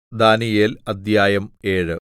ദാനീയേൽ അദ്ധ്യായം 7.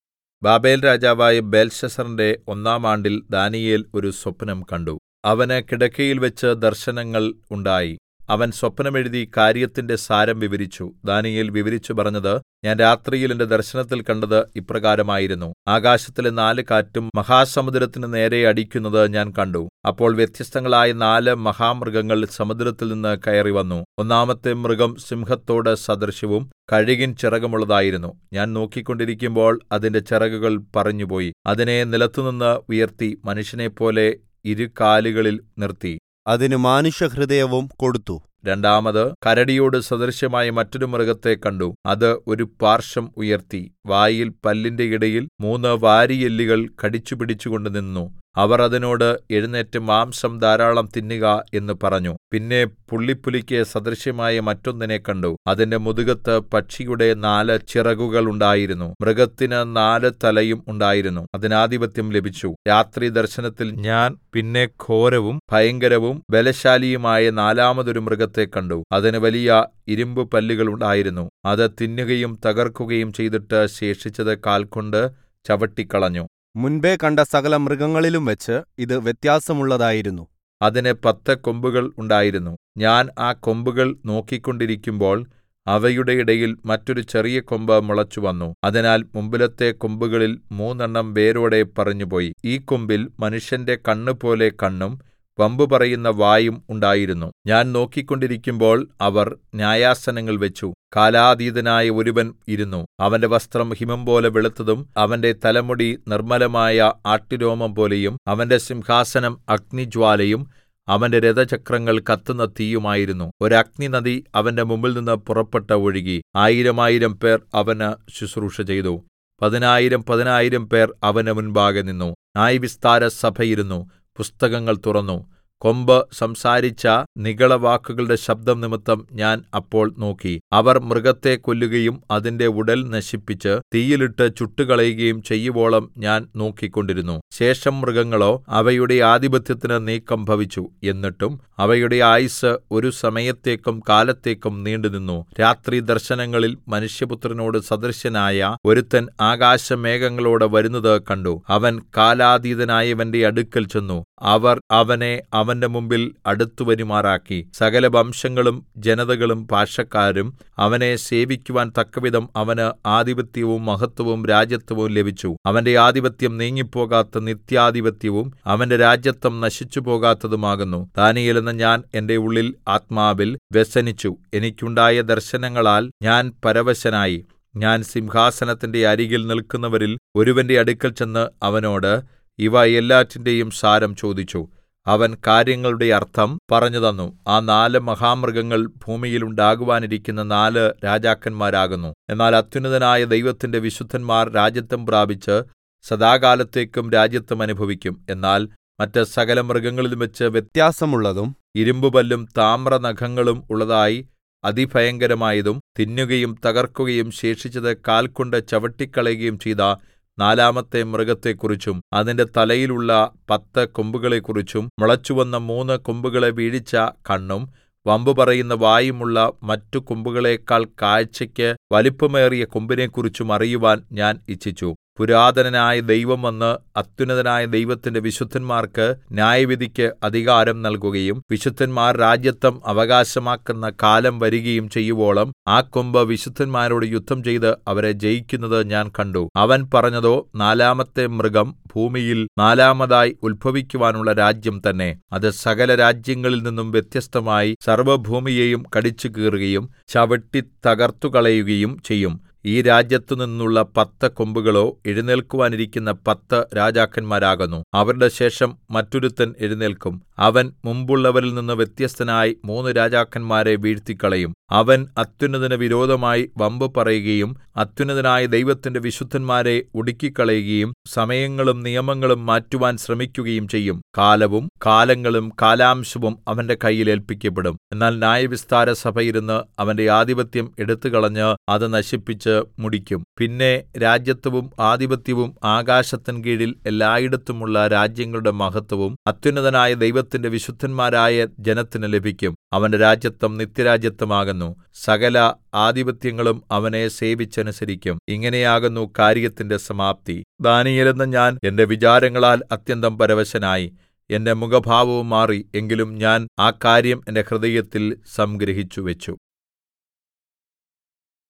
ബാബേൽരാജാവായ ബേൽശസ്സറിന്റെ 1-ാം ആണ്ടിൽ ദാനീയേൽ ഒരു സ്വപ്നം കണ്ടു. അവന് കിടക്കയിൽവച്ച് ദർശനങ്ങൾ ഉണ്ടായി. അവൻ സ്വപ്നം എഴുതി കാര്യത്തിന്റെ സാരം വിവരിച്ചു. ദാനീയേൽ വിവരിച്ചു പറഞ്ഞത്, ഞാൻ രാത്രിയിൽ എന്റെ ദർശനത്തിൽ കണ്ടത് ഇപ്രകാരമായിരുന്നു. ആകാശത്തിലെ 4 കാറ്റും മഹാസമുദ്രത്തിന് നേരെ അടിക്കുന്നത് ഞാൻ കണ്ടു. അപ്പോൾ വ്യത്യസ്തങ്ങളായ 4 മഹാമൃഗങ്ങൾ സമുദ്രത്തിൽനിന്ന് കയറിവന്നു. ഒന്നാമത്തെ മൃഗം സിംഹത്തോട് സദൃശവും കഴുകിൻ ചിറകുമുള്ളതായിരുന്നു. ഞാൻ നോക്കിക്കൊണ്ടിരിക്കുമ്പോൾ അതിന്റെ ചിറകുകൾ പറിഞ്ഞുപോയി. അതിനെ നിലത്തുനിന്ന് ഉയർത്തി മനുഷ്യനെപ്പോലെ ഇരുകാലുകളിൽ നിർത്തി. അതിന് മാനുഷഹൃദയവും കൊടുത്തു. രണ്ടാമത് കരടിയോട് സദൃശമായ മറ്റൊരു മൃഗത്തെ കണ്ടു. അത് ഒരു പാർശ്വം ഉയർത്തി വായിൽ പല്ലിന്റെ ഇടയിൽ 3 വാരിയെല്ലുകൾ കടിച്ചുപിടിച്ചുകൊണ്ട് നിന്നു. അവർ അതിനോട്, എഴുന്നേറ്റ് മാംസം ധാരാളം തിന്നുക എന്ന് പറഞ്ഞു. പിന്നെ പുള്ളിപ്പുലിക്ക് സദൃശമായ മറ്റൊന്നിനെ കണ്ടു. അതിന്റെ മുതുകത്ത് പക്ഷിയുടെ 4 ചിറകുകൾ ഉണ്ടായിരുന്നു. മൃഗത്തിന് 4 തലയും ഉണ്ടായിരുന്നു. അതിന് ആധിപത്യം ലഭിച്ചു. രാത്രി ദർശനത്തിൽ ഞാൻ പിന്നെ ഘോരവും ഭയങ്കരവും ബലശാലിയുമായ 4-മതൊരു മൃഗത്തെ കണ്ടു. അതിന് വലിയ ഇരുമ്പ് പല്ലുകൾ ഉണ്ടായിരുന്നു. അത് തിന്നുകയും തകർക്കുകയും ചെയ്തിട്ട് ശേഷിച്ചത് കാൽകൊണ്ട് ചവിട്ടിക്കളഞ്ഞു. മുൻപേ കണ്ട സകല മൃഗങ്ങളിലും വെച്ച് ഇത് വ്യത്യാസമുള്ളതായിരുന്നു. അതിന് 10 കൊമ്പുകൾ ഉണ്ടായിരുന്നു. ഞാൻ ആ കൊമ്പുകൾ നോക്കിക്കൊണ്ടിരിക്കുമ്പോൾ അവയുടെ ഇടയിൽ മറ്റൊരു ചെറിയ കൊമ്പ് മുളച്ചുവന്നു. അതിനാൽ മുമ്പിലത്തെ കൊമ്പുകളിൽ 3 വേരോടെ പറിഞ്ഞുപോയി. ഈ കൊമ്പിൽ മനുഷ്യന്റെ കണ്ണുപോലെ കണ്ണും വമ്പു പറയുന്ന വായും ഉണ്ടായിരുന്നു. ഞാൻ നോക്കിക്കൊണ്ടിരിക്കുമ്പോൾ അവർ ന്യായാസനങ്ങൾ വെച്ചു. കാലാതീതനായ ഒരുവൻ ഇരുന്നു. അവന്റെ വസ്ത്രം ഹിമംപോലെ വെളുത്തതും അവന്റെ തലമുടി നിർമ്മലമായ ആട്ടുരോമം പോലെയും അവന്റെ സിംഹാസനം അഗ്നിജ്വാലയും അവന്റെ രഥചക്രങ്ങൾ കത്തുന്ന തീയുമായിരുന്നു. ഒരു അഗ്നിനദി അവന്റെ മുമ്പിൽനിന്ന് പുറപ്പെട്ട് ഒഴുകി. 1000 പേർ അവന് ശുശ്രൂഷ ചെയ്തു. 10,000 പേർ അവന് മുൻപാകെ നിന്നു. ന്യായവിസ്താര സഭയിരുന്നു. പുസ്തകങ്ങൾ തുറന്നു. കൊമ്പ് സംസാരിച്ച നിഗളവാക്കുകളുടെ ശബ്ദം നിമിത്തം ഞാൻ അപ്പോൾ നോക്കി. അവർ മൃഗത്തെ കൊല്ലുകയും അതിന്റെ ഉടൽ നശിപ്പിച്ച് തീയിലിട്ട് ചുട്ടുകളയുകയും ചെയ്യുവോളം ഞാൻ നോക്കിക്കൊണ്ടിരുന്നു. ശേഷം മൃഗങ്ങളോ അവയുടെ ആധിപത്യത്തിന് നീക്കം ഭവിച്ചു. എന്നിട്ടും അവയുടെ ആയുസ്സ് ഒരു സമയത്തേക്കും കാലത്തേക്കും നീണ്ടുനിന്നു. രാത്രി ദർശനങ്ങളിൽ മനുഷ്യപുത്രനോട് സദൃശനായ ഒരുത്തൻ ആകാശമേഘങ്ങളോടെ വരുന്നത് കണ്ടു. അവൻ കാലാതീതനായവന്റെ അടുക്കൽ ചെന്നു. അവർ അവനെ അവന്റെ മുമ്പിൽ അടുത്തുവരുമാറാക്കി. സകല വംശങ്ങളും ജനതകളും ഭാഷക്കാരും അവനെ സേവിക്കുവാൻ തക്കവിധം അവന് ആധിപത്യവും മഹത്വവും രാജത്വവും ലഭിച്ചു. അവന്റെ ആധിപത്യം നീങ്ങിപ്പോകാത്ത നിത്യാധിപത്യവും അവന്റെ രാജത്വം നശിച്ചുപോകാത്തതുമാകുന്നു. ദാനീയേൽ എന്ന ഞാൻ എന്റെ ഉള്ളിൽ ആത്മാവിൽ വ്യസനിച്ചു. എനിക്കുണ്ടായ ദർശനങ്ങളാൽ ഞാൻ പരവശനായി. ഞാൻ സിംഹാസനത്തിന്റെ അരികിൽ നിൽക്കുന്നവരിൽ ഒരുവന്റെ അടുക്കൽ ചെന്ന് അവനോട് ഇവ എല്ലാറ്റിന്റെയും സാരം ചോദിച്ചു. അവൻ കാര്യങ്ങളുടെ അർത്ഥം പറഞ്ഞുതന്നു. ആ 4 മഹാമൃഗങ്ങൾ ഭൂമിയിൽ ഉണ്ടാകുവാനിരിക്കുന്ന 4 രാജാക്കന്മാരാകുന്നു. എന്നാൽ അത്യുന്നതനായ ദൈവത്തിന്റെ വിശുദ്ധന്മാർ രാജത്വം പ്രാപിച്ച് സദാകാലത്തേക്കും രാജത്വം അനുഭവിക്കും. എന്നാൽ മറ്റ് സകല മൃഗങ്ങളിലും വെച്ച് വ്യത്യാസമുള്ളതും ഇരുമ്പുപല്ലും താമ്രനഖങ്ങളും ഉള്ളതായി അതിഭയങ്കരമായതും തിന്നുകയും തകർക്കുകയും ശേഷിച്ചത് കാൽകൊണ്ട് ചവിട്ടിക്കളയുകയും ചെയ്ത 4-മത്തെ മൃഗത്തെക്കുറിച്ചും അതിന്റെ തലയിലുള്ള 10 കൊമ്പുകളെക്കുറിച്ചും മുളച്ചുവന്ന 3 കൊമ്പുകളെ വീഴിച്ച കണ്ണും വമ്പു പറയുന്ന വായുമുള്ള മറ്റു കൊമ്പുകളേക്കാൾ കാഴ്ചയ്ക്ക് വലിപ്പമേറിയ കൊമ്പിനെക്കുറിച്ചും അറിയുവാൻ ഞാൻ ഇച്ഛിച്ചു. പുരാതനനായ ദൈവം വന്ന് അത്യുന്നതനായ ദൈവത്തിന്റെ വിശുദ്ധന്മാർക്ക് ന്യായവിധിക്ക് അധികാരം നൽകുകയും വിശുദ്ധന്മാർ രാജത്വം അവകാശമാക്കുന്ന കാലം വരികയും ചെയ്യുവോളം ആ കൊമ്പ് വിശുദ്ധന്മാരോട് യുദ്ധം ചെയ്ത് അവരെ ജയിക്കുന്നത് ഞാൻ കണ്ടു. അവൻ പറഞ്ഞതോ, 4-മത്തെ മൃഗം ഭൂമിയിൽ 4-മതായി ഉത്ഭവിക്കുവാനുള്ള രാജ്യം തന്നെ. അത് സകല രാജ്യങ്ങളിൽ നിന്നും വ്യത്യസ്തമായി സർവ്വഭൂമിയെയും കടിച്ചുകീറുകയും ചവിട്ടി തകർത്തുകളയുകയും ചെയ്യും. ഈ രാജ്യത്തുനിന്നുള്ള 10 കൊമ്പുകളോ എഴുന്നേൽക്കുവാനിരിക്കുന്ന 10 രാജാക്കന്മാരാകുന്നു. അവരുടെ ശേഷം മറ്റൊരുത്തൻ എഴുന്നേൽക്കും. അവൻ മുമ്പുള്ളവരിൽ നിന്ന് വ്യത്യസ്തനായി 3 രാജാക്കന്മാരെ വീഴ്ത്തിക്കളയും. അവൻ അത്യുന്നതന് വിരോധമായി വമ്പു പറയുകയും അത്യുന്നതനായ ദൈവത്തിന്റെ വിശുദ്ധന്മാരെ ഒടുക്കിക്കളയുകയും സമയങ്ങളും നിയമങ്ങളും മാറ്റുവാൻ ശ്രമിക്കുകയും ചെയ്യും. കാലവും കാലങ്ങളും കാലാംശവും അവന്റെ കയ്യിൽ ഏല്പിക്കപ്പെടും. എന്നാൽ ന്യായവിസ്താര സഭ ഇരുന്ന് അവന്റെ ആധിപത്യം എടുത്തുകളഞ്ഞ് അത് നശിപ്പിച്ച് വെച്ച് മുടിക്കും. പിന്നെ രാജത്വവും ആധിപത്യവും ആകാശത്തിൻ കീഴിൽ എല്ലായിടത്തുമുള്ള രാജ്യങ്ങളുടെ മഹത്വവും അത്യുന്നതനായ ദൈവത്തിന്റെ വിശുദ്ധന്മാരായ ജനത്തിന് ലഭിക്കും. അവന്റെ രാജത്വം നിത്യരാജത്വമാകുന്നു. സകല ആധിപത്യങ്ങളും അവനെ സേവിച്ചനുസരിക്കും. ഇങ്ങനെയാകുന്നു കാര്യത്തിന്റെ സമാപ്തി. ദാനീയേൽ എന്ന ഞാൻ എന്റെ വിചാരങ്ങളാൽ അത്യന്തം പരവശനായി. എന്റെ മുഖഭാവവും മാറി. എങ്കിലും ഞാൻ ആ കാര്യം എന്റെ ഹൃദയത്തിൽ സംഗ്രഹിച്ചുവെച്ചു.